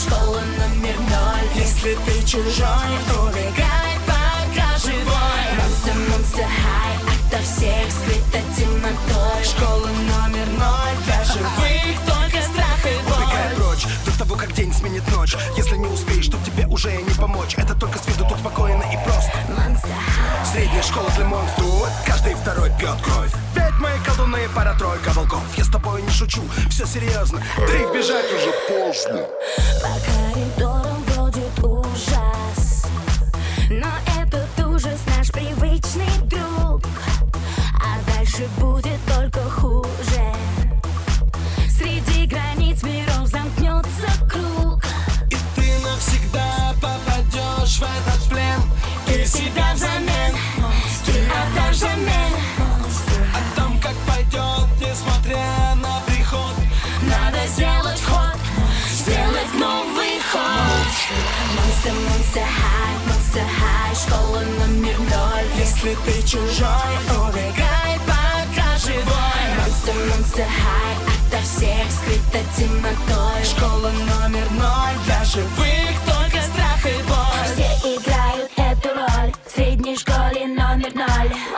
школа номер 0. Если ты чужой, Убегай, пока живой. Monster High, ото всех скрыта темнотой. Школа номер 0 для Живых только страх и боль. Убегай прочь до того, как день сменит ночь. Если не успеешь, то тебе уже не помочь. Это только с виду, тут спокойно и просто. Средняя школа для монстров, каждый второй пьет кровь. Ведьмы, колдуны, пара-тройка волков. Я с тобой не шучу, все серьезно. Да и бежать уже поздно. По коридорам бродит ужас, но этот ужас наш привычный друг. А дальше будет только хуже. Среди границ миров замкнется круг. И ты навсегда попадешь в этот плен. И себя взамен ты отдашь взамен. О том, как пойдет, несмотря на приход, Надо сделать ход, сделать новый ход. Monster High, школа номер 0. если ты чужой, Убегай, пока живой. Monster High, ото всех скрыта темнотой. школа номер 0 для живых, Только страх и боль. Все играют эту роль в средней школе номер 0.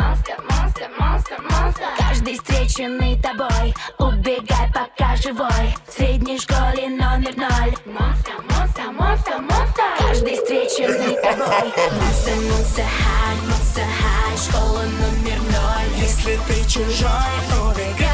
Каждый встреченный тобой. Убегай, пока живой. В средней школе номер 0. Каждый встреченный тобой. Monster High, школа номер 0. если ты чужой, Убегай,